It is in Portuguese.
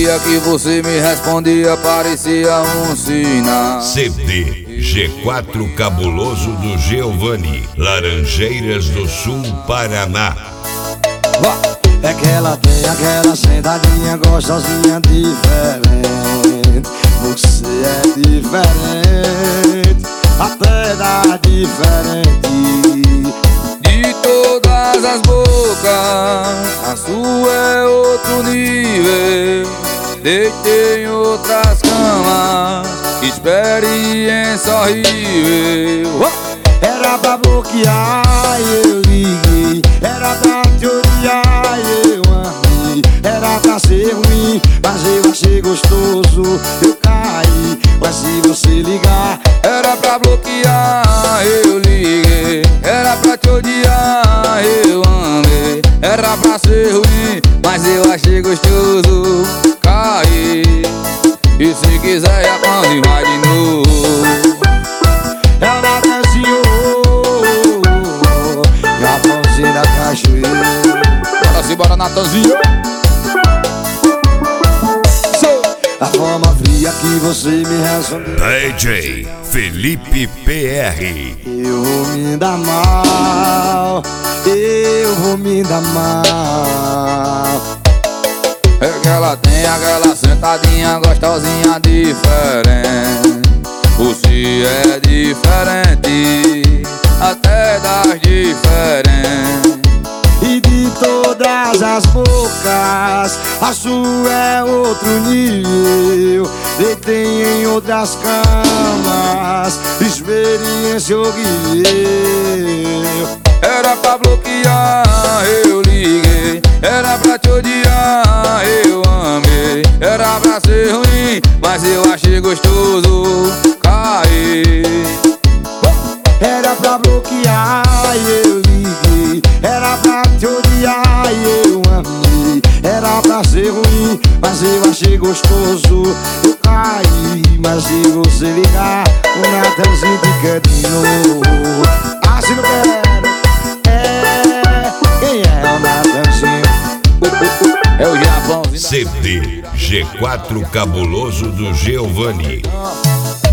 via que você me respondia, parecia um sinal. CD G4 Cabuloso do Giovanni, Laranjeiras do Sul, Paraná. É que ela tem aquela sentadinha gostosinha diferente. Você é diferente, até dá diferente. De todas as bocas, a sua é outro nível. Deitei em outras camas, experiência horrível. Era pra bloquear, eu liguei. Era pra te odiar, eu amei. Era pra ser ruim, mas eu achei gostoso. Eu caí, mas se você ligar, era pra bloquear, eu liguei. Era pra te odiar, eu amei. Era pra ser ruim, mas eu achei gostoso. Caí, e se quiser já pode vai de novo. ela dançou Japãozinho da cachoeira. Bora se bora, Natanzinho. A forma fria que você me respondeu, DJ Felipe PR. eu vou me dar mal, eu vou me dar mal. É que ela tem aquela sentadinha gostosinha diferente. Você é diferente, até das diferentes. E de todas as bocas, a sua é outro nível. Deitei em outras camas, experiência horrível. Era pra bloquear, eu liguei. Era pra te odiar, eu amei. Era pra ser ruim, mas eu achei gostoso. Caí. Era pra bloquear, eu liguei. Era pra te odiar, eu amei. Era pra ser ruim, mas eu achei gostoso. Eu caí, mas se você ligar, o Natanzinho fica de novo. Ah, se não quero, quem é o Natanzinho? É o Japãozinho. CD G4 Cabuloso do Giovanni.